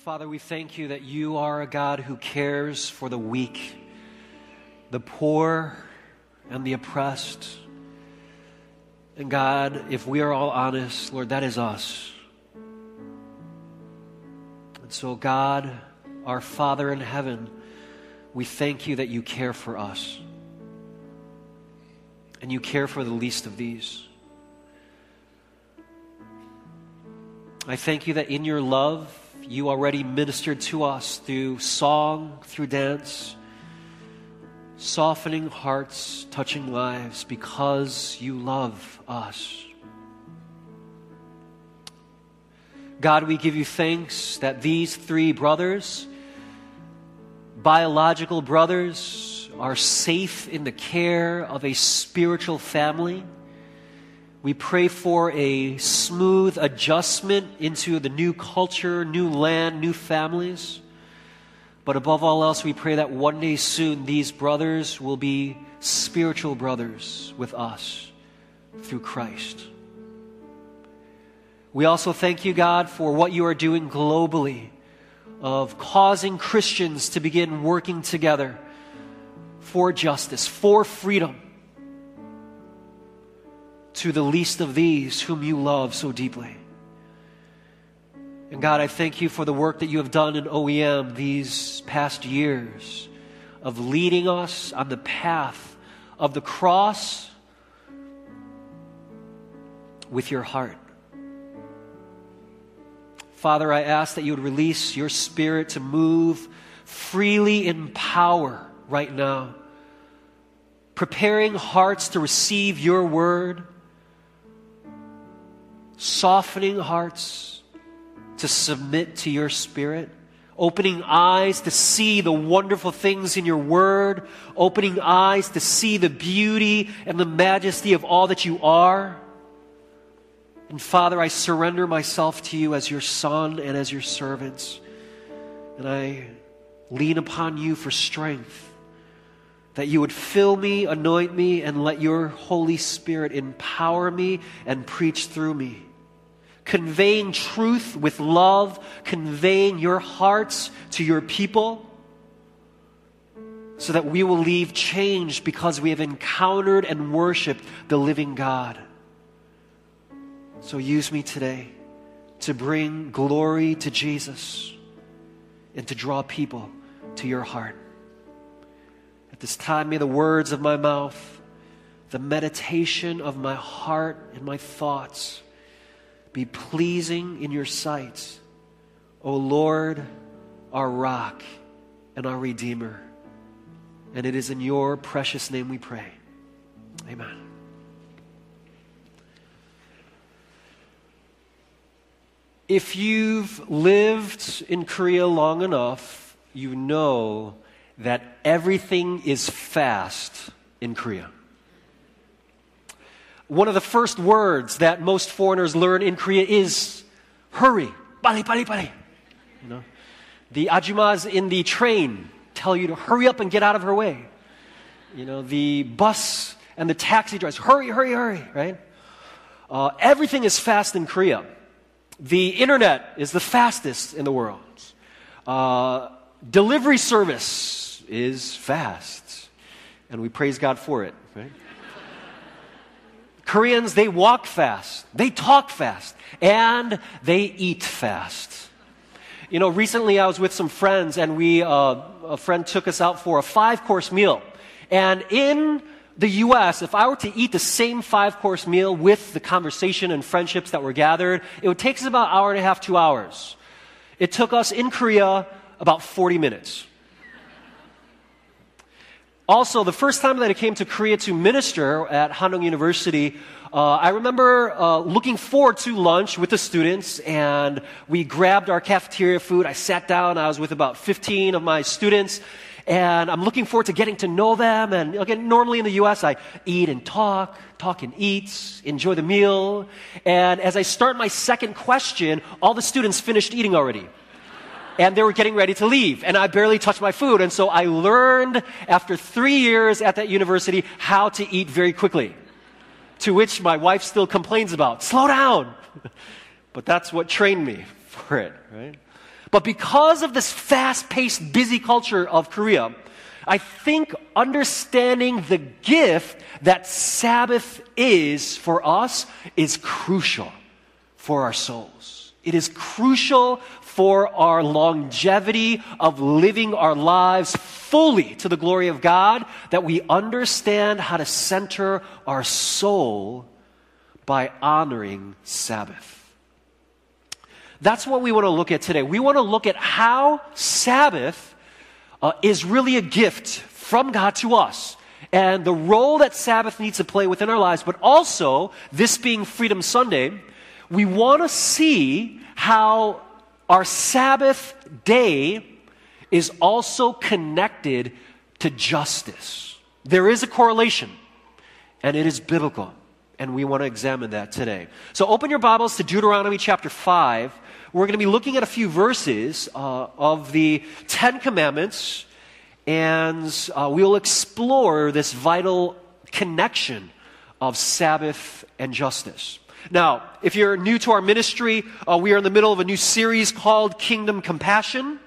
Father, we thank you that you are a God who cares for the weak, the poor, and the oppressed. And God, if we are all honest, Lord, that is us. And so God, our Father in heaven, we thank you that you care for us. And you care for the least of these. I thank you that in your love, you already ministered to us through song, through dance, softening hearts, touching lives, because you love us. God, we give you thanks that these three brothers, biological brothers, are safe in the care of a spiritual family. We pray for a smooth adjustment into the new culture, new land, new families. But above all else, we pray that one day soon these brothers will be spiritual brothers with us through Christ. We also thank you, God, for what you are doing globally of causing Christians to begin working together for justice, for freedom, to the least of these whom you love so deeply. And God, I thank you for the work that you have done in OEM these past years of leading us on the path of the cross with your heart. Father, I ask that you would release your Spirit to move freely in power right now, preparing hearts to receive your word, softening hearts to submit to your Spirit, opening eyes to see the wonderful things in your word, opening eyes to see the beauty and the majesty of all that you are. And Father, I surrender myself to you as your son and as your servants. And I lean upon you for strength, that you would fill me, anoint me, and let your Holy Spirit empower me and preach through me, conveying truth with love, conveying your hearts to your people, so that we will leave changed because we have encountered and worshiped the living God. So use me today to bring glory to Jesus and to draw people to your heart. At this time, may the words of my mouth, the meditation of my heart and my thoughts be pleasing in your sight, O Lord, our rock and our Redeemer. And it is in your precious name we pray. Amen. If you've lived in Korea long enough, you know that everything is fast in Korea. One of the first words that most foreigners learn in Korea is hurry, 빨리, 빨리, 빨리. You know, the ajumas in the train tell you to hurry up and get out of her way. You know, the bus and the taxi drivers, hurry, hurry, hurry, right? Everything is fast in Korea. The internet is the fastest in the world. Delivery service is fast. And we praise God for it, right? Koreans, they walk fast, they talk fast, and they eat fast. You know, recently I was with some friends, and a friend took us out for a 5-course meal. And in the U.S., if I were to eat the same 5-course meal with the conversation and friendships that were gathered, it would take us about an hour and a half, 2 hours. It took us in Korea about 40 minutes. Also, the first time that I came to Korea to minister at Hanong University, I remember looking forward to lunch with the students, and we grabbed our cafeteria food. I sat down. I was with about 15 of my students, and I'm looking forward to getting to know them. And again, normally in the U.S., I eat and talk and eat, enjoy the meal. And as I start my second question, all the students finished eating already. And they were getting ready to leave, and I barely touched my food. And so I learned after 3 years at that university how to eat very quickly, to which my wife still complains about. Slow down. But that's what trained me for it, right? But because of this fast-paced, busy culture of Korea, I think understanding the gift that Sabbath is for us is crucial for our souls. It is crucial for our longevity of living our lives fully to the glory of God, that we understand how to center our soul by honoring Sabbath. That's what we want to look at today. We want to look at how Sabbath is really a gift from God to us, and the role that Sabbath needs to play within our lives, but also, this being Freedom Sunday, we want to see how our Sabbath day is also connected to justice. There is a correlation, and it is biblical, and we want to examine that today. So open your Bibles to Deuteronomy chapter 5. We're going to be looking at a few verses of the Ten Commandments, and we'll explore this vital connection of Sabbath and justice. Now, if you're new to our ministry, we are in the middle of a new series called Kingdom Compassion.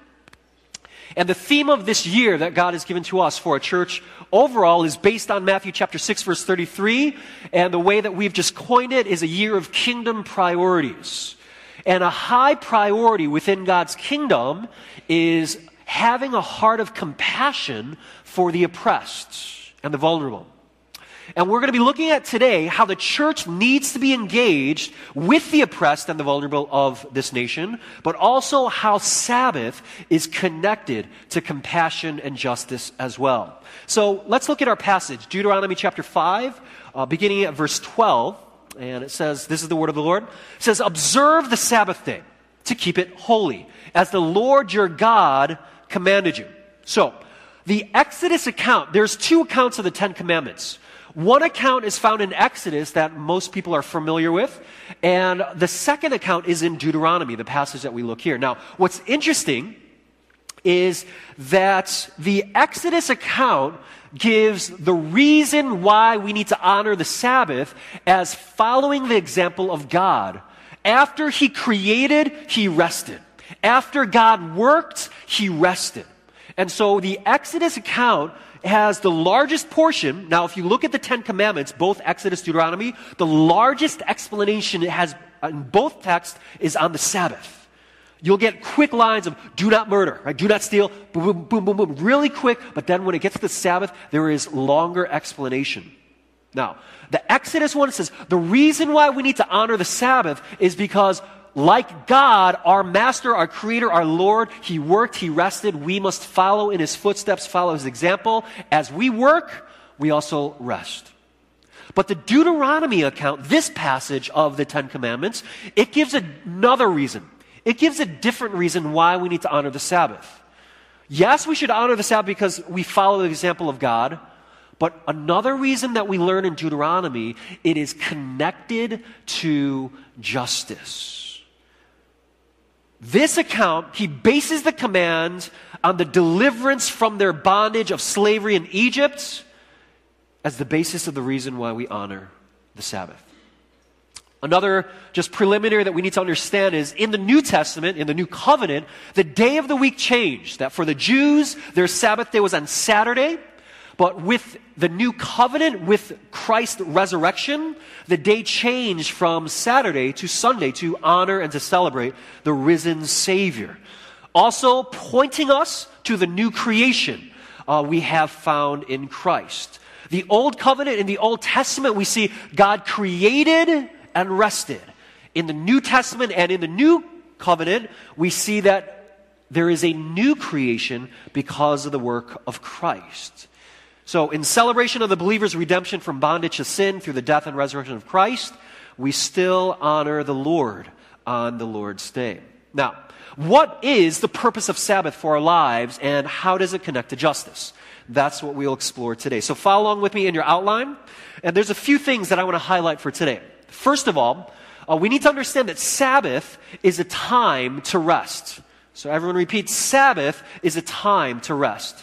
And the theme of this year that God has given to us for a church overall is based on Matthew chapter 6, verse 33. And the way that we've just coined it is a year of kingdom priorities. And a high priority within God's kingdom is having a heart of compassion for the oppressed and the vulnerable. And we're going to be looking at today how the church needs to be engaged with the oppressed and the vulnerable of this nation, but also how Sabbath is connected to compassion and justice as well. So let's look at our passage, Deuteronomy chapter 5, beginning at verse 12. And it says, this is the word of the Lord. It says, observe the Sabbath day to keep it holy, as the Lord your God commanded you. So, the Exodus account, there's two accounts of the Ten Commandments. One account is found in Exodus that most people are familiar with, and the second account is in Deuteronomy, the passage that we look here. Now, what's interesting is that the Exodus account gives the reason why we need to honor the Sabbath as following the example of God. After He created, He rested. After God worked, He rested. And so the Exodus account has the largest portion. Now, if you look at the Ten Commandments, both Exodus, Deuteronomy, the largest explanation it has in both texts is on the Sabbath. You'll get quick lines of do not murder, right? Do not steal, boom, boom, boom, boom, boom, really quick. But then when it gets to the Sabbath, there is longer explanation. Now, the Exodus one says the reason why we need to honor the Sabbath is because, like God, our master, our creator, our Lord, He worked, He rested. We must follow in His footsteps, follow His example. As we work, we also rest. But the Deuteronomy account, this passage of the Ten Commandments, it gives another reason. It gives a different reason why we need to honor the Sabbath. Yes, we should honor the Sabbath because we follow the example of God. But another reason that we learn in Deuteronomy, it is connected to justice. This account, he bases the command on the deliverance from their bondage of slavery in Egypt as the basis of the reason why we honor the Sabbath. Another just preliminary that we need to understand is in the New Testament, in the New Covenant, the day of the week changed. That for the Jews, their Sabbath day was on Saturday. But with the New Covenant, with Christ's resurrection, the day changed from Saturday to Sunday to honor and to celebrate the risen Savior. Also pointing us to the new creation we have found in Christ. The Old Covenant, in the Old Testament, we see God created and rested. In the New Testament and in the New Covenant, we see that there is a new creation because of the work of Christ. So in celebration of the believer's redemption from bondage to sin through the death and resurrection of Christ, we still honor the Lord on the Lord's Day. Now, what is the purpose of Sabbath for our lives, and how does it connect to justice? That's what we'll explore today. So follow along with me in your outline. And there's a few things that I want to highlight for today. First of all, we need to understand that Sabbath is a time to rest. So everyone repeat, Sabbath is a time to rest.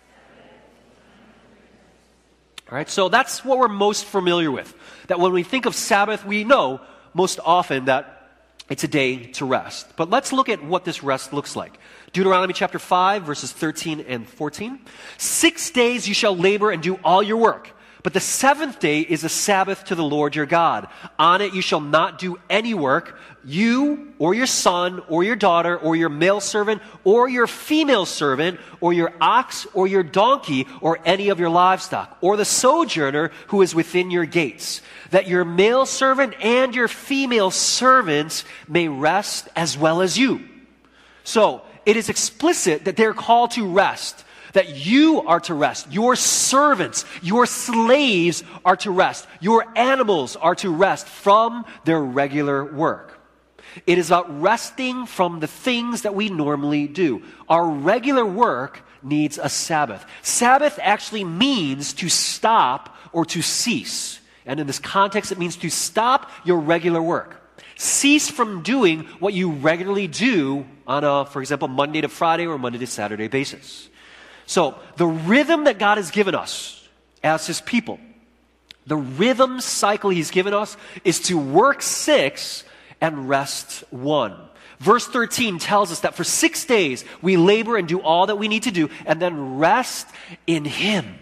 All right, so that's what we're most familiar with. That when we think of Sabbath, we know most often that It's a day to rest. But let's look at what this rest looks like. Deuteronomy chapter 5, verses 13 and 14. 6 days you shall labor and do all your work. But the seventh day is a Sabbath to the Lord your God. On it you shall not do any work, you or your son or your daughter or your male servant or your female servant or your ox or your donkey or any of your livestock or the sojourner who is within your gates, that your male servant and your female servants may rest as well as you. So it is explicit that they're called to rest. That you are to rest. Your servants, your slaves are to rest. Your animals are to rest from their regular work. It is about resting from the things that we normally do. Our regular work needs a Sabbath. Sabbath actually means to stop or to cease. And in this context, it means to stop your regular work. Cease from doing what you regularly do on a, for example, Monday to Friday or Monday to Saturday basis. So, the rhythm that God has given us as His people, the rhythm cycle He's given us is to work 6 and rest 1. Verse 13 tells us that for 6 days we labor and do all that we need to do and then rest in Him.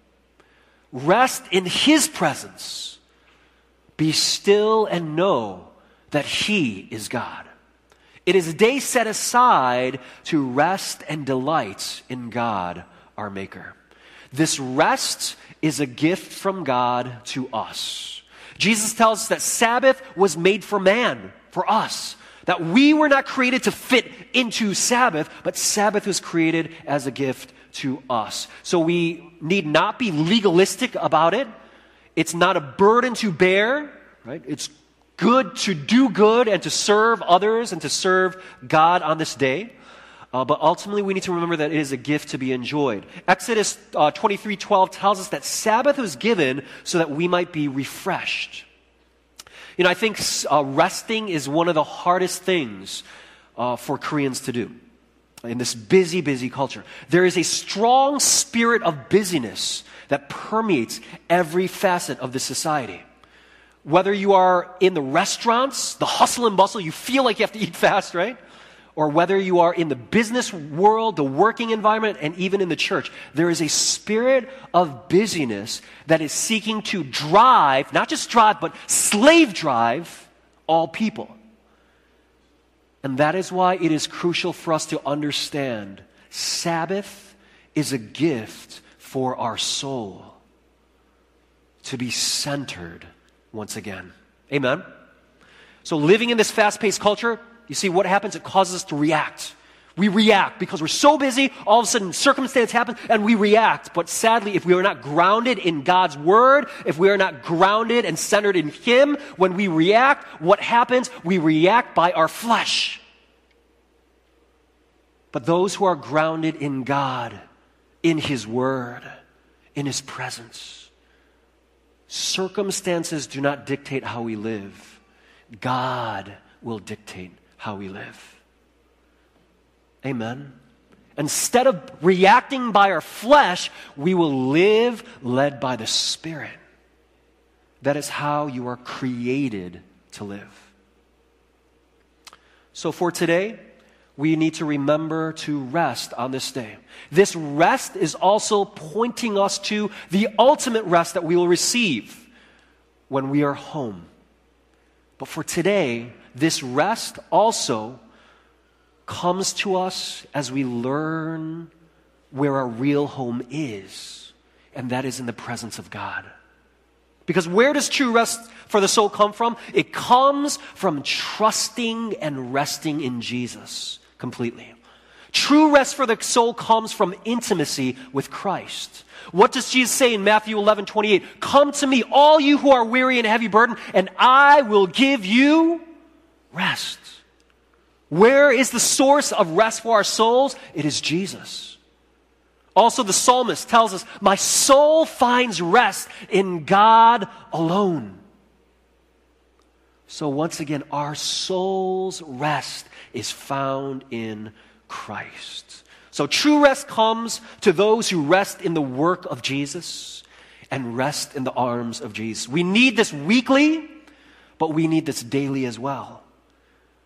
Rest in His presence. Be still and know that He is God. It is a day set aside to rest and delight in God, our Maker. This rest is a gift from God to us. Jesus tells us that Sabbath was made for man, for us. That we were not created to fit into Sabbath, but Sabbath was created as a gift to us. So we need not be legalistic about it. It's not a burden to bear, right? It's good to do good and to serve others and to serve God on this day. But ultimately, we need to remember that it is a gift to be enjoyed. Exodus 23:12 tells us that Sabbath was given so that we might be refreshed. You know, I think resting is one of the hardest things for Koreans to do in this busy, busy culture. There is a strong spirit of busyness that permeates every facet of this society. Whether you are in the restaurants, the hustle and bustle, you feel like you have to eat fast, right? Or whether you are in the business world, the working environment, and even in the church, there is a spirit of busyness that is seeking to drive, not just drive, but slave drive all people. And that is why it is crucial for us to understand Sabbath is a gift for our soul to be centered once again. Amen? So living in this fast-paced culture, you see what happens? It causes us to react. We react because we're so busy, all of a sudden circumstance happens and we react. But sadly, if we are not grounded in God's Word, if we are not grounded and centered in Him, when we react, what happens? We react by our flesh. But those who are grounded in God, in His Word, in His presence, circumstances do not dictate how we live. God will dictate how we live. Amen. Instead of reacting by our flesh, we will live led by the Spirit. That is how you are created to live. So for today, we need to remember to rest on this day. This rest is also pointing us to the ultimate rest that we will receive when we are home. But for today, this rest also comes to us as we learn where our real home is, and that is in the presence of God. Because where does true rest for the soul come from? It comes from trusting and resting in Jesus completely. True rest for the soul comes from intimacy with Christ. What does Jesus say in Matthew 11:28? Come to me, all you who are weary and heavy burdened, and I will give you rest. Where is the source of rest for our souls? It is Jesus. Also, the psalmist tells us, my soul finds rest in God alone. So once again, our soul's rest is found in Christ. So true rest comes to those who rest in the work of Jesus and rest in the arms of Jesus. We need this weekly, but we need this daily as well.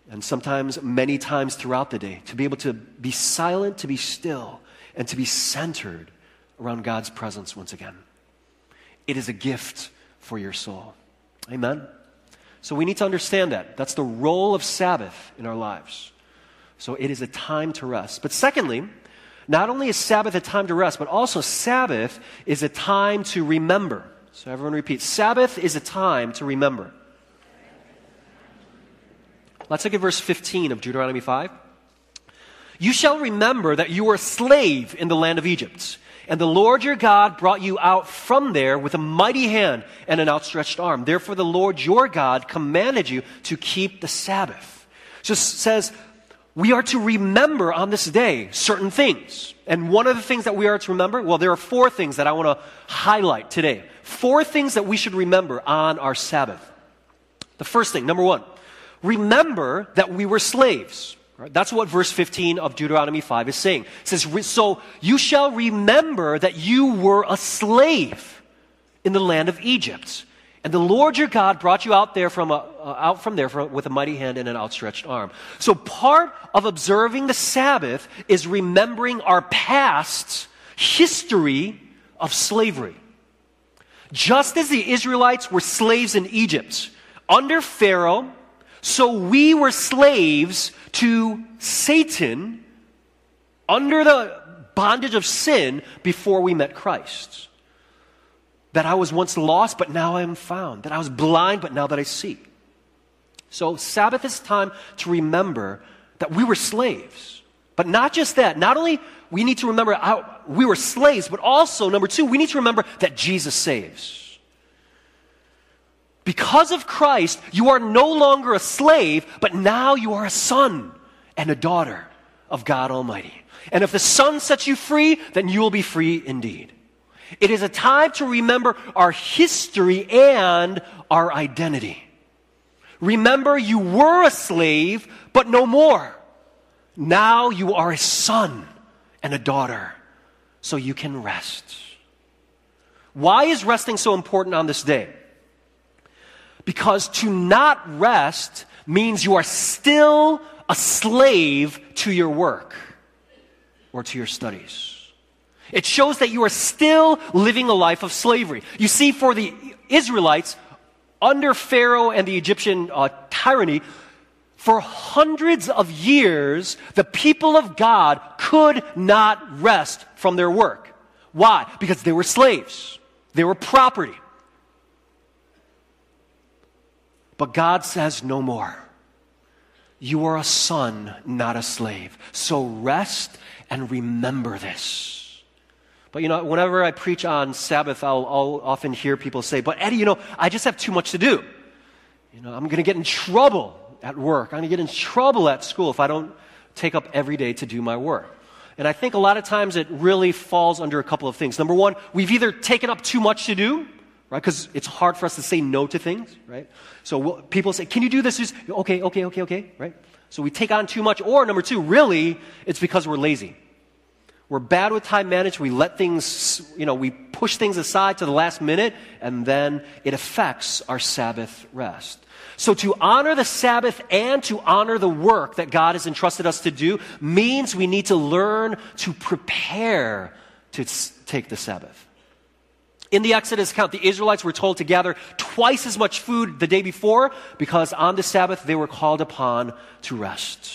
and sometimes many times throughout the day, to be able to be silent, to be still, and to be centered around God's presence once again. It is a gift for your soul. Amen? So we need to understand that. That's the role of Sabbath in our lives. So it is a time to rest. But secondly, not only is Sabbath a time to rest, but also Sabbath is a time to remember. So everyone repeat, Sabbath is a time to remember. Let's look at verse 15 of Deuteronomy 5. You shall remember that you were a slave in the land of Egypt, and the Lord your God brought you out from there with a mighty hand and an outstretched arm. Therefore the Lord your God commanded you to keep the Sabbath. So it says, we are to remember on this day certain things. And one of the things that we are to remember, well, there are 4 things that I want to highlight today. 4 things that we should remember on our Sabbath. The first thing, number 1, remember that we were slaves. Right? That's what verse 15 of Deuteronomy 5 is saying. It says, so you shall remember that you were a slave in the land of Egypt. And the Lord your God brought you out from there with a mighty hand and an outstretched arm. So part of observing the Sabbath is remembering our past history of slavery. Just as the Israelites were slaves in Egypt under Pharaoh, so we were slaves to Satan under the bondage of sin before we met Christ. That I was once lost, but now I am found. That I was blind, but now that I see. So Sabbath is time to remember that we were slaves. But not just that. Not only we need to remember how we were slaves, but also, number 2, we need to remember that Jesus saves. Because of Christ, you are no longer a slave, but now you are a son and a daughter of God Almighty. And if the Son sets you free, then you will be free indeed. It is a time to remember our history and our identity. Remember, you were a slave, but no more. Now you are a son and a daughter, so you can rest. Why is resting so important on this day? Because to not rest means you are still a slave to your work or to your studies. It shows that you are still living a life of slavery. You see, for the Israelites, under Pharaoh and the Egyptian tyranny, for hundreds of years, the people of God could not rest from their work. Why? Because they were slaves. They were property. But God says no more. You are a son, not a slave. So rest and remember this. But whenever I preach on Sabbath, I'll often hear people say, but Eddie, I just have too much to do. I'm going to get in trouble at work. I'm going to get in trouble at school if I don't take up every day to do my work. And I think a lot of times it really falls under a couple of things. Number 1, we've either taken up too much to do, right? Because it's hard for us to say no to things, right? So people say, can you do this? Okay, right? So we take on too much. Or number 2, really, it's because we're lazy. We're bad with time management. We let things, we push things aside to the last minute, and then it affects our Sabbath rest. So to honor the Sabbath and to honor the work that God has entrusted us to do means we need to learn to prepare to take the Sabbath. In the Exodus account, the Israelites were told to gather twice as much food the day before because on the Sabbath they were called upon to rest.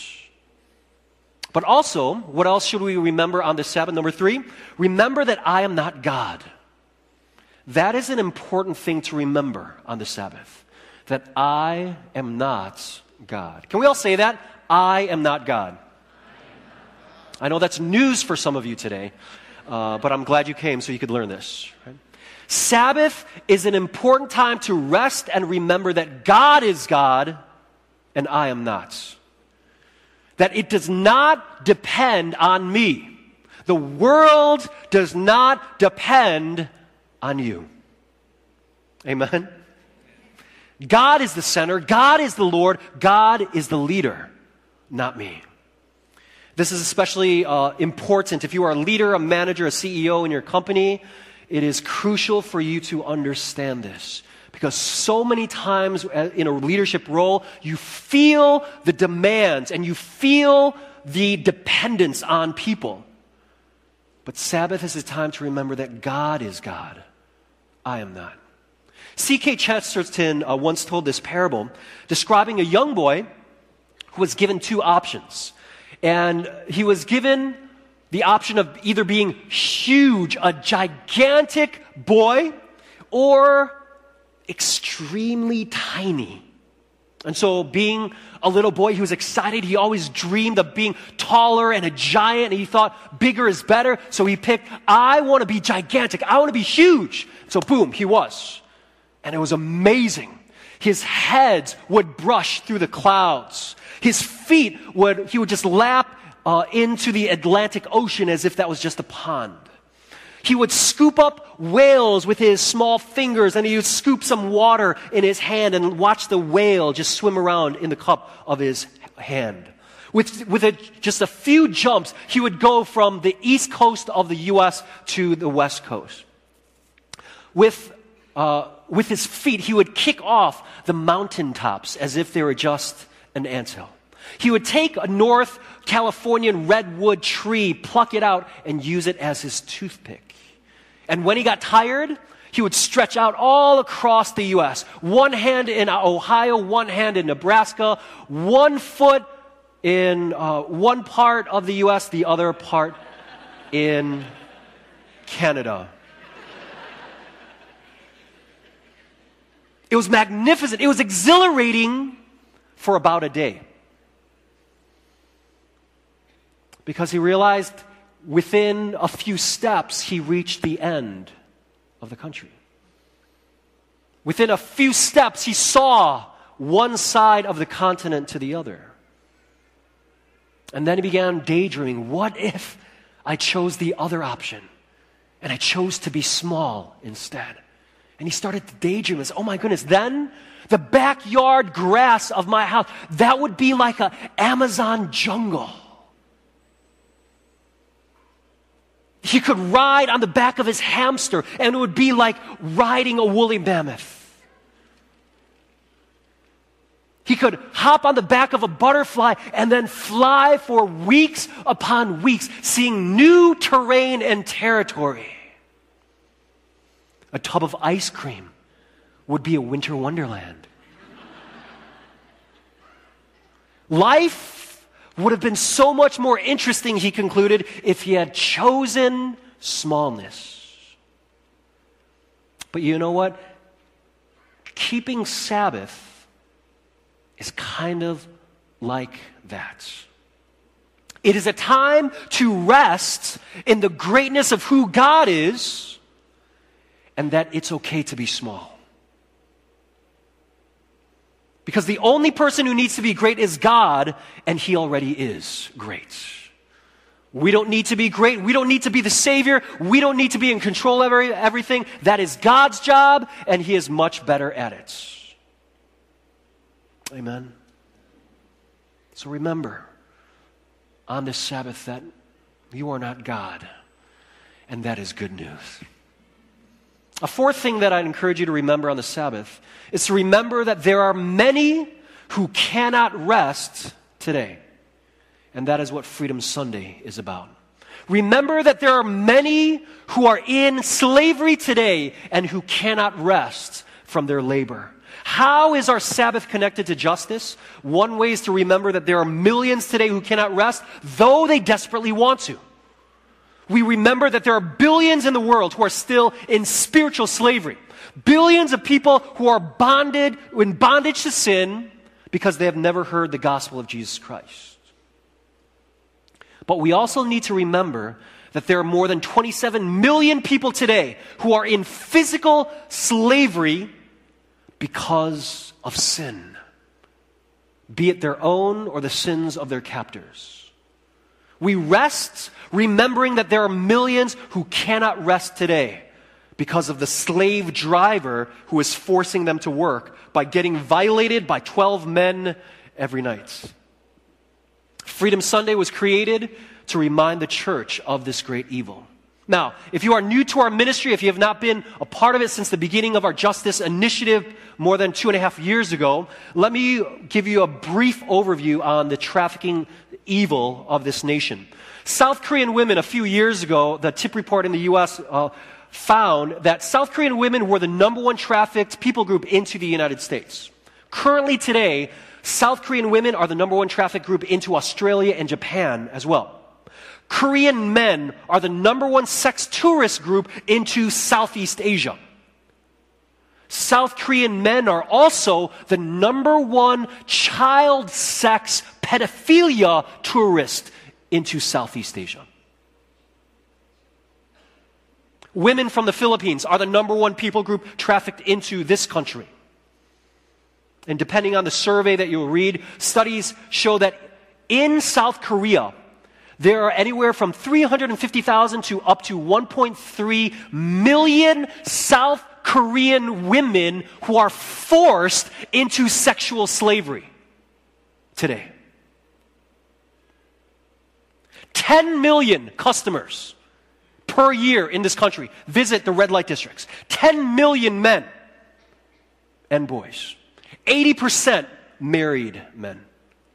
But also, what else should we remember on the Sabbath? Number 3, remember that I am not God. That is an important thing to remember on the Sabbath. That I am not God. Can we all say that? I am not God. I know that's news for some of you today, but I'm glad you came so you could learn this. Right? Sabbath is an important time to rest and remember that God is God and I am not. That it does not depend on me. The world does not depend on you. Amen? God is the center. God is the Lord. God is the leader, not me. This is especially important if you are a leader, a manager, a CEO in your company. It is crucial for you to understand this Because so many times in a leadership role, you feel the demands and you feel the dependence on people. But Sabbath is a time to remember that God is God. I am not. G.K. Chesterton once told this parable describing a young boy who was given two options. And he was given the option of either being huge, a gigantic boy, or extremely tiny. And so being a little boy, he was excited. He always dreamed of being taller and a giant, and he thought bigger is better. So he picked, I want to be gigantic. I want to be huge. So boom, he was. And it was amazing. His head would brush through the clouds. His feet he would just lap into the Atlantic Ocean as if that was just a pond. He would scoop up whales with his small fingers, and he would scoop some water in his hand and watch the whale just swim around in the cup of his hand. With just a few jumps, he would go from the east coast of the U.S. to the west coast. With his feet, he would kick off the mountaintops as if they were just an anthill. He would take a North Californian redwood tree, pluck it out, and use it as his toothpick. And when he got tired, he would stretch out all across the U.S. One hand in Ohio, one hand in Nebraska, one foot in one part of the U.S., the other part in Canada. It was magnificent. It was exhilarating for about a day. Because he realized within a few steps, he reached the end of the country. Within a few steps, he saw one side of the continent to the other. And then he began daydreaming, what if I chose the other option and I chose to be small instead? And he started to daydream and said, oh my goodness, then the backyard grass of my house, that would be like an Amazon jungle. He could ride on the back of his hamster, and it would be like riding a woolly mammoth. He could hop on the back of a butterfly and then fly for weeks upon weeks, seeing new terrain and territory. A tub of ice cream would be a winter wonderland. Life would have been so much more interesting, he concluded, if he had chosen smallness. But you know what? Keeping Sabbath is kind of like that. It is a time to rest in the greatness of who God is, and that it's okay to be small. Because the only person who needs to be great is God, and He already is great. We don't need to be great. We don't need to be the Savior. We don't need to be in control of everything. That is God's job, and He is much better at it. Amen. So remember, on this Sabbath, that you are not God, and that is good news. A fourth thing that I'd encourage you to remember on the Sabbath is to remember that there are many who cannot rest today. And that is what Freedom Sunday is about. Remember that there are many who are in slavery today and who cannot rest from their labor. How is our Sabbath connected to justice? One way is to remember that there are millions today who cannot rest, though they desperately want to. We remember that there are billions in the world who are still in spiritual slavery. Billions of people who are in bondage to sin because they have never heard the gospel of Jesus Christ. But we also need to remember that there are more than 27 million people today who are in physical slavery because of sin, be it their own or the sins of their captors. We rest remembering that there are millions who cannot rest today because of the slave driver who is forcing them to work by getting violated by 12 men every night. Freedom Sunday was created to remind the church of this great evil. Now, if you are new to our ministry, if you have not been a part of it since the beginning of our Justice Initiative more than 2.5 years ago, let me give you a brief overview on the trafficking evil of this nation. South Korean women, a few years ago, the TIP report in the U.S. Found that South Korean women were the number one trafficked people group into the United States. Currently today, South Korean women are the number one trafficked group into Australia and Japan as well. Korean men are the number one sex tourist group into Southeast Asia. South Korean men are also the number one child sex pedophilia tourist into Southeast Asia. Women from the Philippines are the number one people group trafficked into this country. And depending on the survey that you'll read, studies show that in South Korea, there are anywhere from 350,000 to up to 1.3 million South Korean women who are forced into sexual slavery today. 10 million customers per year in this country visit the red light districts. 10 million men and boys. 80% married men.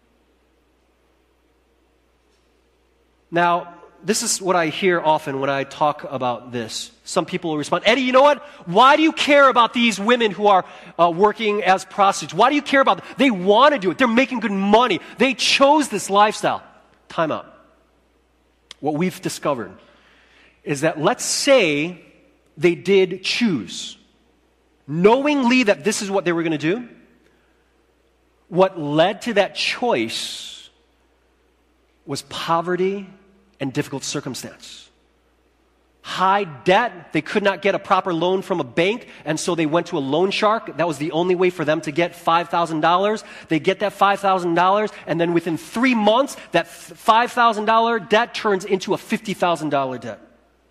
Now, this is what I hear often when I talk about this. Some people will respond, Eddie, you know what? Why do you care about these women who are working as prostitutes? Why do you care about them? They want to do it. They're making good money. They chose this lifestyle. Time out. What we've discovered is that let's say they did choose, knowingly that this is what they were going to do. What led to that choice was poverty and difficult circumstance. High debt, they could not get a proper loan from a bank, and so they went to a loan shark. That was the only way for them to get $5,000. They get that $5,000, and then within 3 months, that $5,000 debt turns into a $50,000 debt.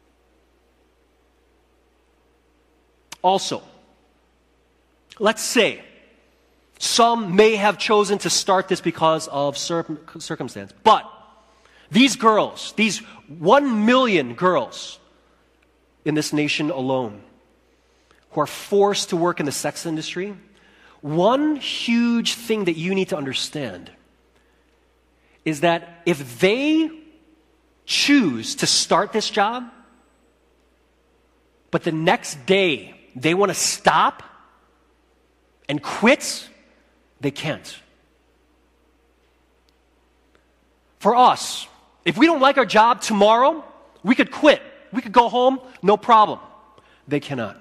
Also, let's say some may have chosen to start this because of circumstance, but these girls, these 1 million girls in this nation alone who are forced to work in the sex industry, one huge thing that you need to understand is that if they choose to start this job, but the next day they want to stop and quit, they can't. For us, if we don't like our job tomorrow, we could quit. We could go home, no problem. They cannot.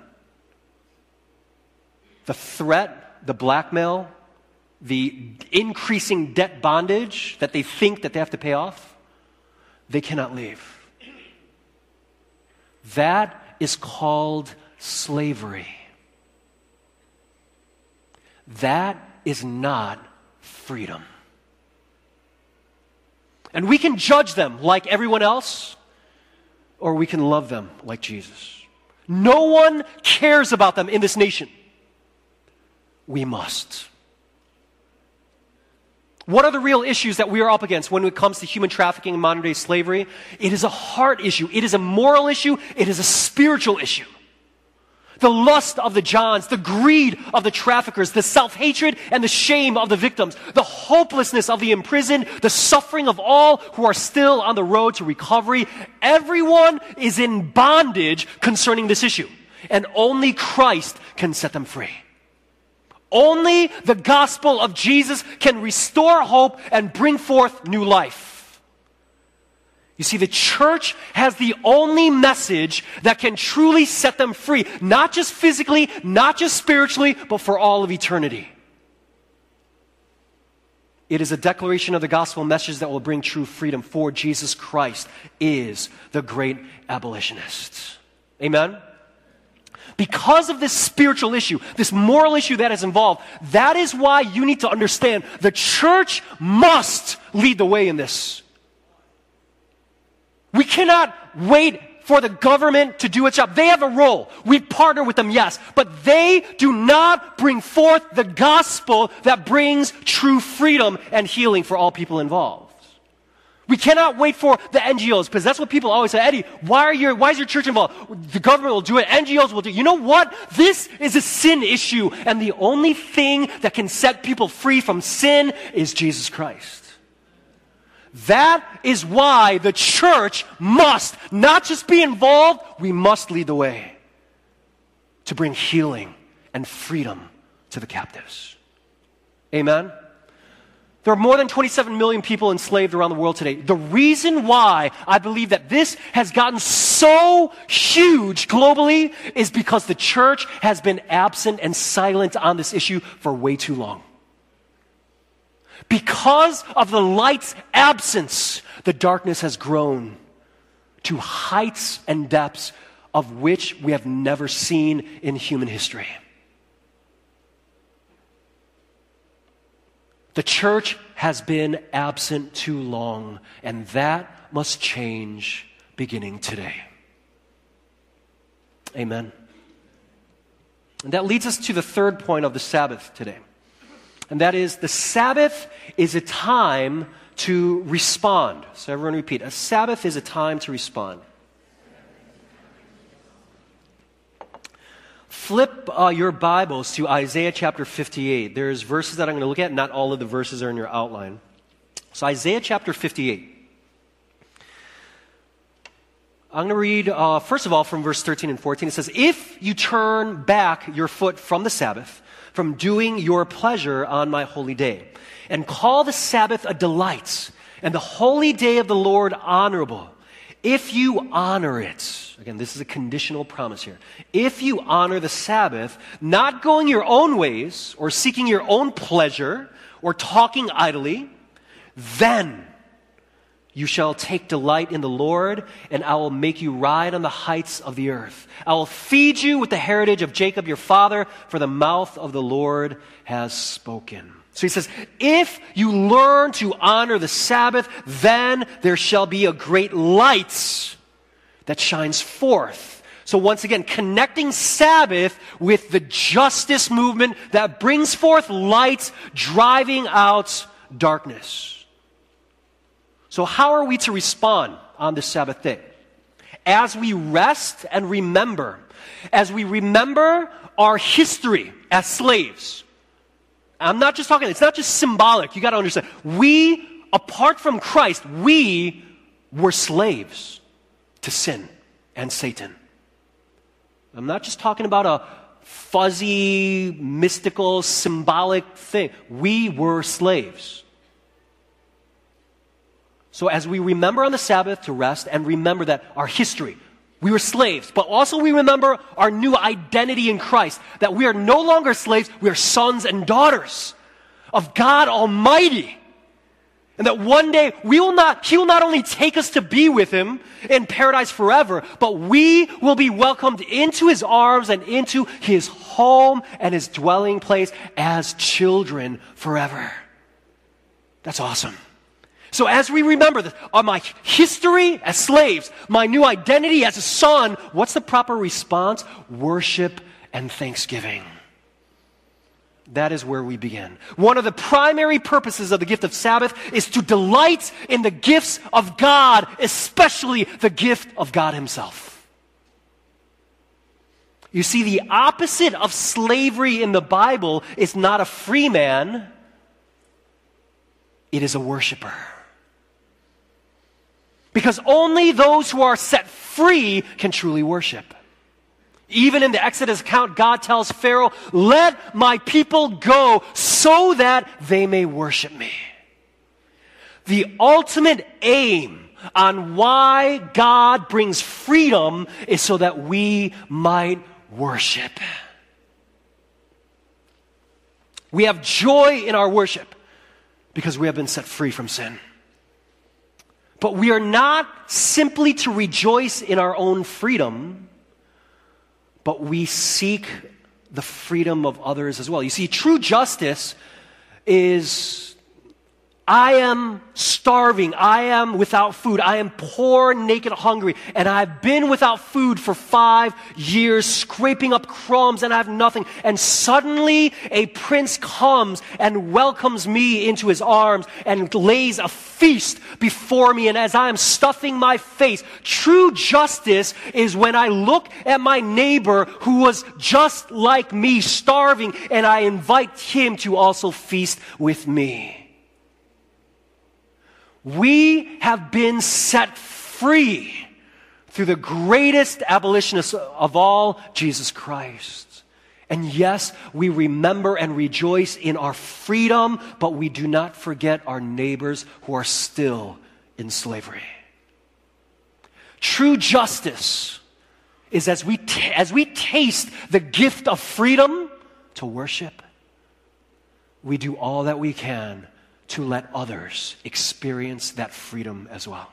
The threat, the blackmail, the increasing debt bondage that they think that they have to pay off, they cannot leave. That is called slavery. That is not freedom. And we can judge them like everyone else, or we can love them like Jesus. No one cares about them in this nation. We must. What are the real issues that we are up against when it comes to human trafficking and modern-day slavery? It is a heart issue. It is a moral issue. It is a spiritual issue. The lust of the Johns, the greed of the traffickers, the self-hatred and the shame of the victims, the hopelessness of the imprisoned, the suffering of all who are still on the road to recovery. Everyone is in bondage concerning this issue, and only Christ can set them free. Only the gospel of Jesus can restore hope and bring forth new life. You see, the church has the only message that can truly set them free, not just physically, not just spiritually, but for all of eternity. It is a declaration of the gospel message that will bring true freedom, for Jesus Christ is the great abolitionist. Amen? Because of this spiritual issue, this moral issue that is involved, that is why you need to understand the church must lead the way in this. We cannot wait for the government to do its job. They have a role. We partner with them, yes. But they do not bring forth the gospel that brings true freedom and healing for all people involved. We cannot wait for the NGOs, because that's what people always say, Eddie, why is your church involved? The government will do it, NGOs will do it. You know what? This is a sin issue, and the only thing that can set people free from sin is Jesus Christ. That is why the church must not just be involved, we must lead the way to bring healing and freedom to the captives. Amen? There are more than 27 million people enslaved around the world today. The reason why I believe that this has gotten so huge globally is because the church has been absent and silent on this issue for way too long. Because of the light's absence, the darkness has grown to heights and depths of which we have never seen in human history. The church has been absent too long, and that must change beginning today. Amen. And that leads us to the third point of the Sabbath today. And that is, the Sabbath is a time to respond. So everyone repeat, a Sabbath is a time to respond. Flip your Bibles to Isaiah chapter 58. There's verses that I'm going to look at. Not all of the verses are in your outline. So Isaiah chapter 58. I'm going to read, first of all, from verse 13 and 14. It says, "If you turn back your foot from the Sabbath, from doing your pleasure on my holy day, and call the Sabbath a delight, and the holy day of the Lord honorable, if you honor it," again, this is a conditional promise here. "If you honor the Sabbath, not going your own ways, or seeking your own pleasure, or talking idly, then you shall take delight in the Lord, and I will make you ride on the heights of the earth. I will feed you with the heritage of Jacob your father, for the mouth of the Lord has spoken." So he says, if you learn to honor the Sabbath, then there shall be a great light that shines forth. So once again, connecting Sabbath with the justice movement that brings forth light, driving out darkness. So how are we to respond on this Sabbath day? As we rest and remember, as we remember our history as slaves. I'm not just talking, it's not just symbolic. You got to understand. We, apart from Christ, we were slaves to sin and Satan. I'm not just talking about a fuzzy, mystical, symbolic thing. We were slaves. So as we remember on the Sabbath to rest and remember that our history, we were slaves, but also we remember our new identity in Christ, that we are no longer slaves, we are sons and daughters of God Almighty. And that one day He will not only take us to be with Him in paradise forever, but we will be welcomed into His arms and into His home and His dwelling place as children forever. That's awesome. So as we remember this, my history as slaves, my new identity as a son, what's the proper response? Worship and thanksgiving. That is where we begin. One of the primary purposes of the gift of Sabbath is to delight in the gifts of God, especially the gift of God Himself. You see, the opposite of slavery in the Bible is not a free man, it is a worshiper. Because only those who are set free can truly worship. Even in the Exodus account, God tells Pharaoh, "Let my people go so that they may worship me." The ultimate aim on why God brings freedom is so that we might worship. We have joy in our worship because we have been set free from sin. But we are not simply to rejoice in our own freedom, but we seek the freedom of others as well. You see, true justice is I am starving. I am without food. I am poor, naked, hungry. And I've been without food for 5 years, scraping up crumbs, and I have nothing. And suddenly a prince comes and welcomes me into his arms and lays a feast before me. And as I am stuffing my face, true justice is when I look at my neighbor who was just like me, starving, and I invite him to also feast with me. We have been set free through the greatest abolitionist of all, Jesus Christ. And yes, we remember and rejoice in our freedom, but we do not forget our neighbors who are still in slavery. True justice is as we taste the gift of freedom to worship, we do all that we can to let others experience that freedom as well.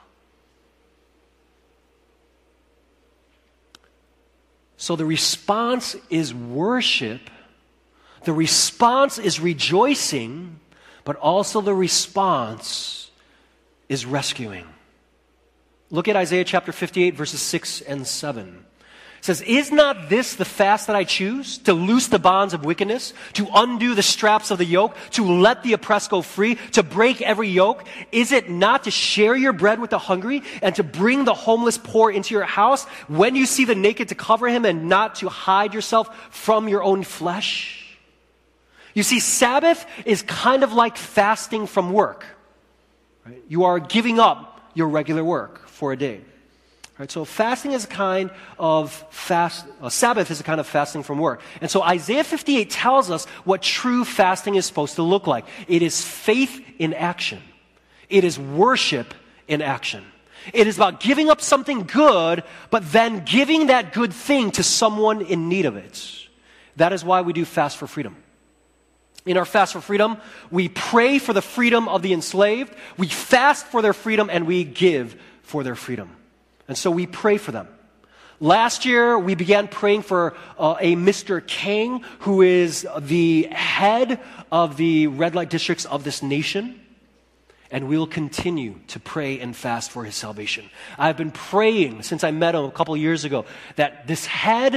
So the response is worship, the response is rejoicing, but also the response is rescuing. Look at Isaiah chapter 58, verses 6 and 7. It says, "Is not this the fast that I choose? To loose the bonds of wickedness, to undo the straps of the yoke, to let the oppressed go free, to break every yoke? Is it not to share your bread with the hungry and to bring the homeless poor into your house? When you see the naked, to cover him and not to hide yourself from your own flesh?" You see, Sabbath is kind of like fasting from work. Right? You are giving up your regular work for a day. Right, so fasting is a kind of Sabbath is a kind of fasting from work. And so Isaiah 58 tells us what true fasting is supposed to look like. It is faith in action. It is worship in action. It is about giving up something good, but then giving that good thing to someone in need of it. That is why we do Fast for Freedom. In our Fast for Freedom, we pray for the freedom of the enslaved, we fast for their freedom, and we give for their freedom. And so we pray for them. Last year, we began praying for a Mr. King, who is the head of the red light districts of this nation. And we will continue to pray and fast for his salvation. I've been praying since I met him a couple years ago that this head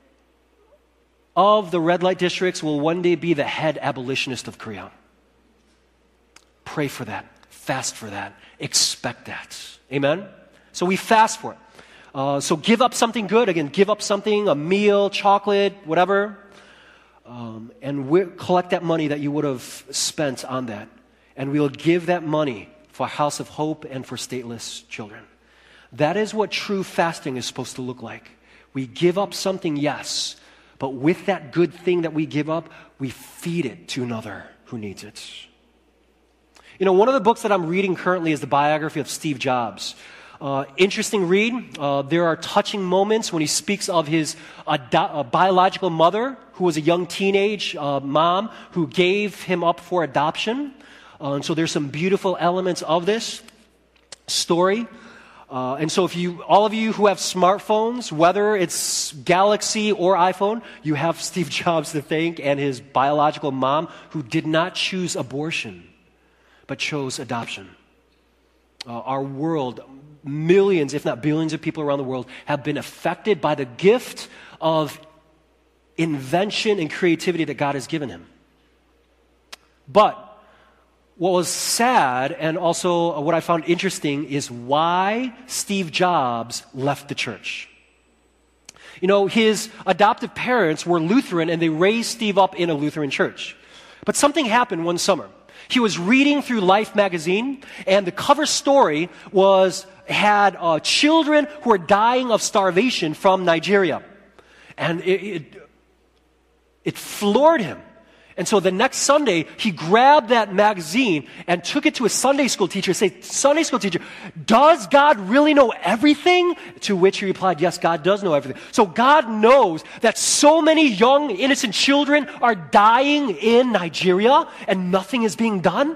of the red light districts will one day be the head abolitionist of Korea. Pray for that. Fast for that. Expect that. Amen? So we fast for it. So give up something good. Again, give up something, a meal, chocolate, whatever. And we'll collect that money that you would have spent on that. And we'll give that money for House of Hope and for stateless children. That is what true fasting is supposed to look like. We give up something, yes. But with that good thing that we give up, we feed it to another who needs it. You know, one of the books that I'm reading currently is the biography of Steve Jobs. Interesting read. There are touching moments when he speaks of his biological mother, who was a young teenage mom who gave him up for adoption. And so there's some beautiful elements of this story. And so all of you who have smartphones, whether it's Galaxy or iPhone, you have Steve Jobs to thank and his biological mom, who did not choose abortion, but chose adoption. Our world, millions, if not billions of people around the world have been affected by the gift of invention and creativity that God has given him. But what was sad and also what I found interesting is why Steve Jobs left the church. You know, his adoptive parents were Lutheran and they raised Steve up in a Lutheran church. But something happened one summer. He was reading through Life magazine, and the cover story had children who were dying of starvation from Nigeria. And it floored him. And so the next Sunday, he grabbed that magazine and took it to his Sunday school teacher and said, "Sunday school teacher, does God really know everything?" To which he replied, "Yes, God does know everything." So God knows that so many young, innocent children are dying in Nigeria and nothing is being done?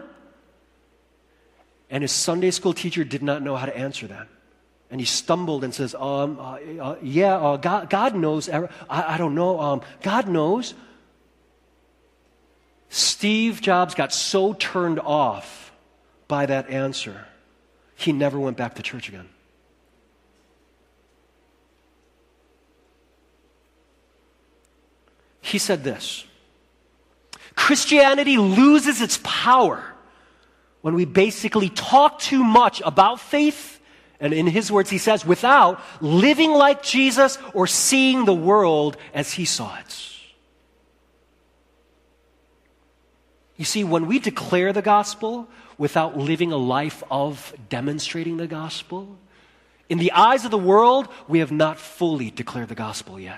And his Sunday school teacher did not know how to answer that. And he stumbled and says, God knows. I don't know. God knows. Steve Jobs got so turned off by that answer, he never went back to church again. He said this: Christianity loses its power when we basically talk too much about faith, and in his words, he says, without living like Jesus or seeing the world as he saw it. You see, when we declare the gospel without living a life of demonstrating the gospel, in the eyes of the world, we have not fully declared the gospel yet.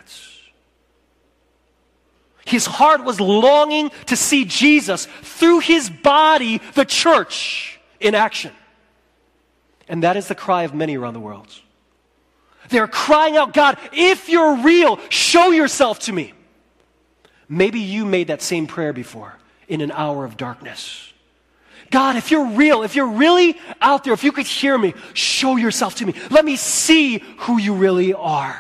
His heart was longing to see Jesus through his body, the church, in action. And that is the cry of many around the world. They're crying out, God, if you're real, show yourself to me. Maybe you made that same prayer before in an hour of darkness. God, if you're real, if you're really out there, if you could hear me, show yourself to me. Let me see who you really are.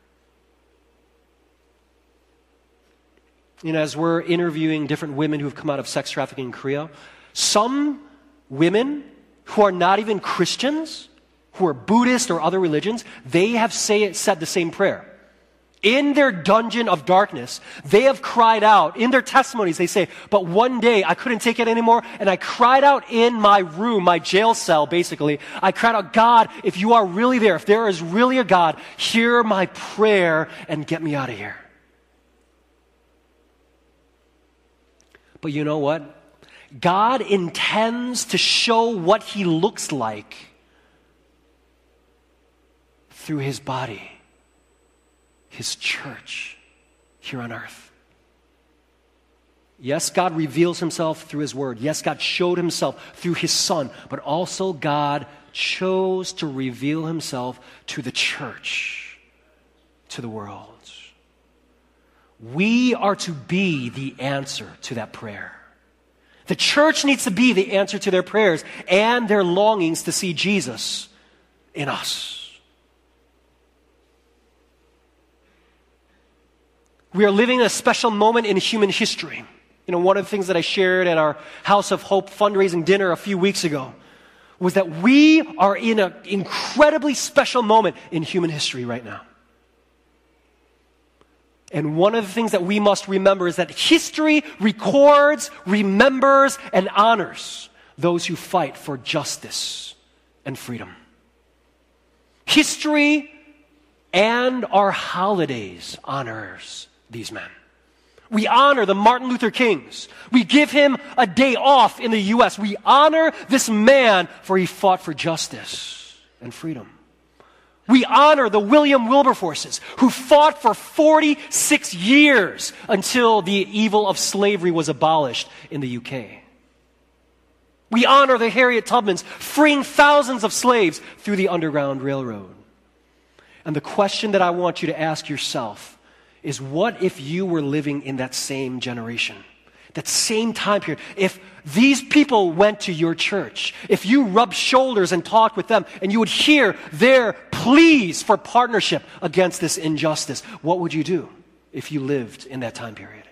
You know, as we're interviewing different women who've come out of sex trafficking in Korea, some women who are not even Christians, who are Buddhist or other religions, they have said the same prayer. In their dungeon of darkness, they have cried out. In their testimonies, they say, but one day I couldn't take it anymore, and I cried out in my room, my jail cell, basically. I cried out, God, if you are really there, if there is really a God, hear my prayer and get me out of here. But you know what? God intends to show what he looks like through his body, his church, here on earth. Yes, God reveals himself through his word. Yes, God showed himself through his son. But also God chose to reveal himself to the church, to the world. We are to be the answer to that prayer. The church needs to be the answer to their prayers and their longings to see Jesus in us. We are living a special moment in human history. You know, one of the things that I shared at our House of Hope fundraising dinner a few weeks ago was that we are in an incredibly special moment in human history right now. And one of the things that we must remember is that history records, remembers, and honors those who fight for justice and freedom. History and our holidays honors these men. We honor the Martin Luther Kings. We give him a day off in the U.S. We honor this man for he fought for justice and freedom. We honor the William Wilberforces who fought for 46 years until the evil of slavery was abolished in the UK. We honor the Harriet Tubmans freeing thousands of slaves through the Underground Railroad. And the question that I want you to ask yourself is, what if you were living in that same generation, that same time period? If these people went to your church, if you rubbed shoulders and talked with them, and you would hear their pleas for partnership against this injustice, what would you do if you lived in that time period?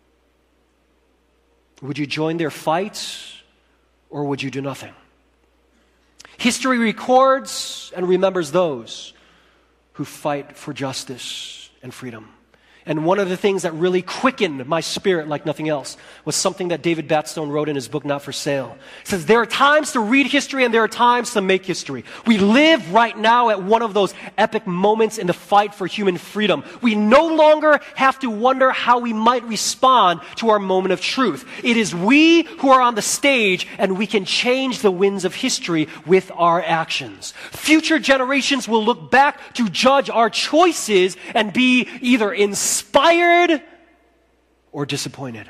Would you join their fights, or would you do nothing? History records and remembers those who fight for justice and freedom. And one of the things that really quickened my spirit like nothing else was something that David Batstone wrote in his book, Not for Sale. It says, there are times to read history and there are times to make history. We live right now at one of those epic moments in the fight for human freedom. We no longer have to wonder how we might respond to our moment of truth. It is we who are on the stage, and we can change the winds of history with our actions. Future generations will look back to judge our choices and be either inspired or disappointed.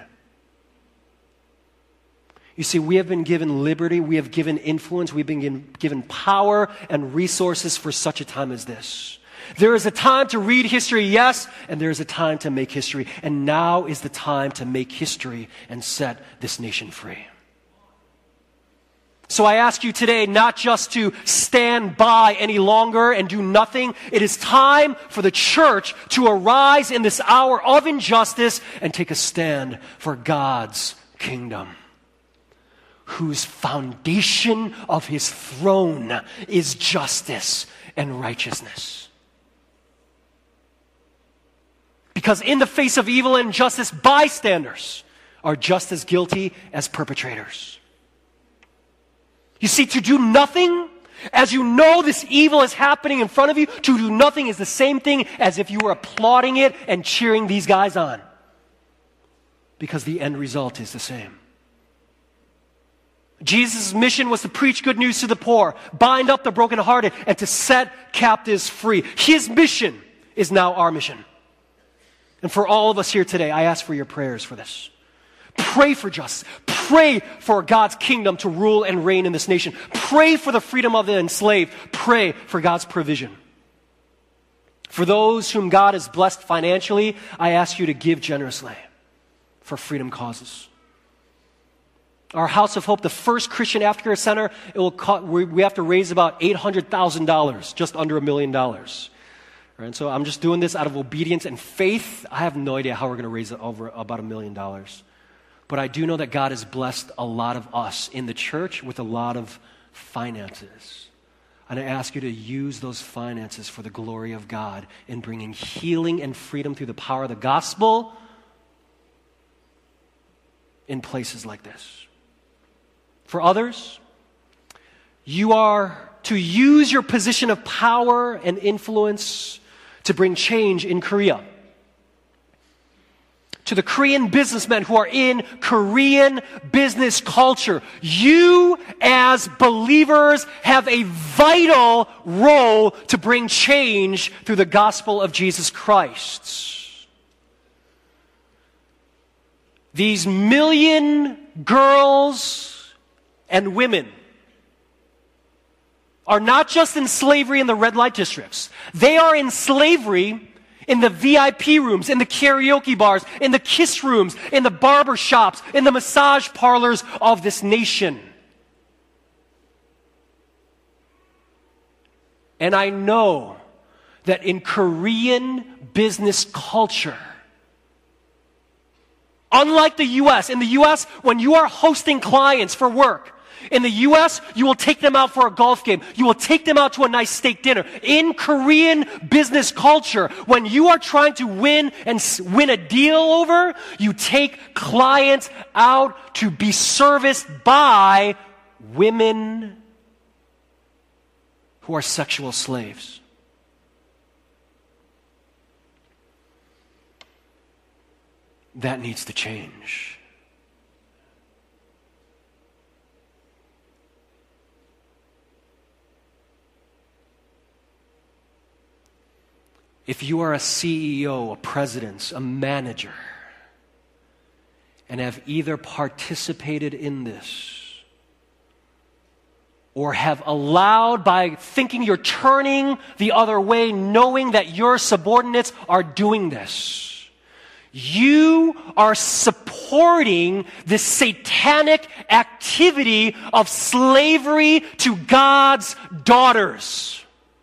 You see, we have been given liberty, we have given influence, we've been given power and resources for such a time as this. There is a time to read history, yes, and there is a time to make history. And now is the time to make history and set this nation free. So I ask you today not just to stand by any longer and do nothing. It is time for the church to arise in this hour of injustice and take a stand for God's kingdom. whose foundation of his throne is justice and righteousness. Because in the face of evil and injustice, bystanders are just as guilty as perpetrators. You see, to do nothing, as you know this evil is happening in front of you, to do nothing is the same thing as if you were applauding it and cheering these guys on. Because the end result is the same. Jesus' mission was to preach good news to the poor, bind up the brokenhearted, and to set captives free. His mission is now our mission. And for all of us here today, I ask for your prayers for this. Pray for justice. Pray for God's kingdom to rule and reign in this nation. Pray for the freedom of the enslaved. Pray for God's provision. For those whom God has blessed financially, I ask you to give generously for freedom causes. Our House of Hope, the first Christian aftercare center, we have to raise about $800,000, just under $1 million. And so I'm just doing this out of obedience and faith. I have no idea how we're going to raise it over about $1 million. But I do know that God has blessed a lot of us in the church with a lot of finances. And I ask you to use those finances for the glory of God in bringing healing and freedom through the power of the gospel in places like this. For others, you are to use your position of power and influence to bring change in Korea. To the Korean businessmen who are in Korean business culture, you as believers have a vital role to bring change through the gospel of Jesus Christ. These million girls and women are not just in slavery in the red light districts. They are in slavery in the VIP rooms, in the karaoke bars, in the kiss rooms, in the barber shops, in the massage parlors of this nation. And I know that in Korean business culture, unlike the U.S., in the U.S., when you are hosting clients for work, in the U.S., you will take them out for a golf game. You will take them out to a nice steak dinner. In Korean business culture, when you are trying to win a deal over, you take clients out to be serviced by women who are sexual slaves. That needs to change. If you are a CEO, a president, a manager, and have either participated in this or have allowed by thinking you're turning the other way, knowing that your subordinates are doing this, you are supporting this satanic activity of slavery to God's daughters.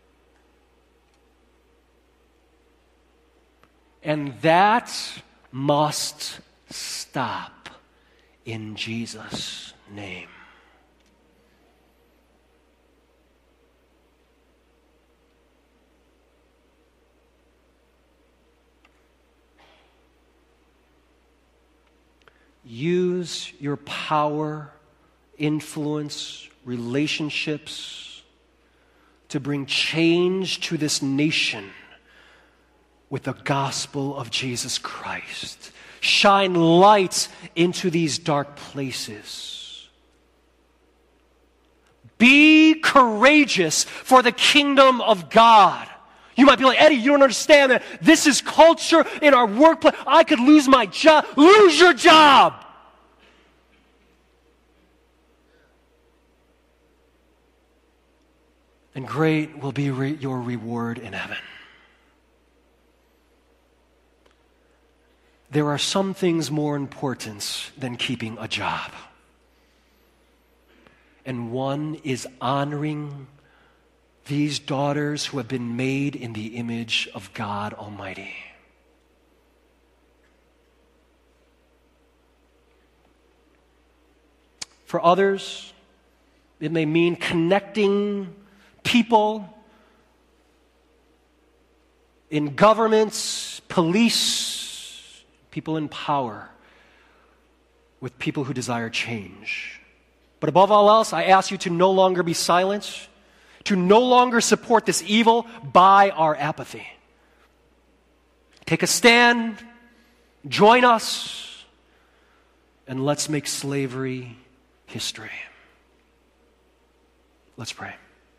And that must stop in Jesus' name. Use your power, influence, relationships to bring change to this nation with the gospel of Jesus Christ. Shine light into these dark places. Be courageous for the kingdom of God. You might be like, Eddie, you don't understand that this is culture in our workplace. I could lose my job. Lose your job. And great will be your reward in heaven. There are some things more important than keeping a job. And one is honoring these daughters who have been made in the image of God Almighty. For others, it may mean connecting people in governments, police, people in power with people who desire change. But above all else, I ask you to no longer be silent, to no longer support this evil by our apathy. Take a stand, join us, and let's make slavery history. Let's pray.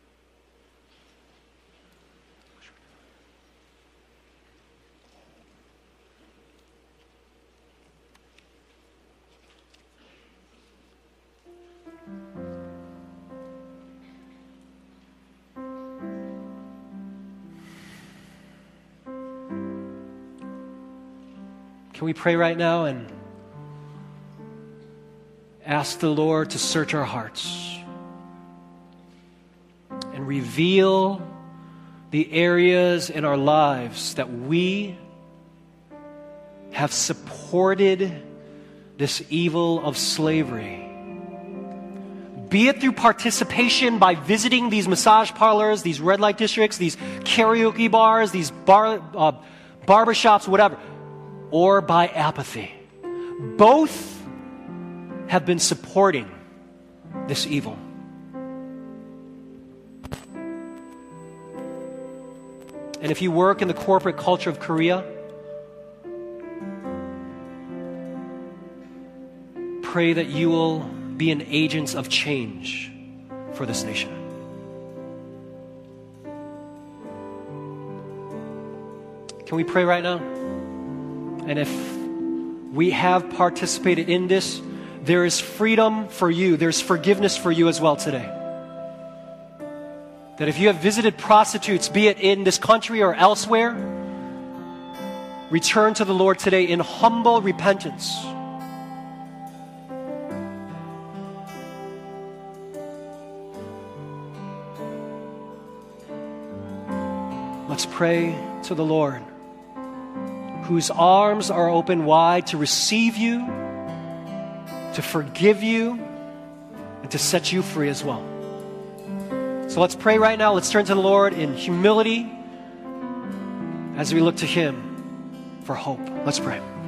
Can we pray right now and ask the Lord to search our hearts and reveal the areas in our lives that we have supported this evil of slavery? Be it through participation by visiting these massage parlors, these red light districts, these karaoke bars, these barbershops, whatever, or by apathy. Both have been supporting this evil. And if you work in the corporate culture of Korea, pray that you will be an agent of change for this nation. Can we pray right now? And if we have participated in this, there is freedom for you. There's forgiveness for you as well today. That if you have visited prostitutes, be it in this country or elsewhere, return to the Lord today in humble repentance. Let's pray to the Lord, whose arms are open wide to receive you, to forgive you, and to set you free as well. So let's pray right now. Let's turn to the Lord in humility as we look to Him for hope. Let's pray.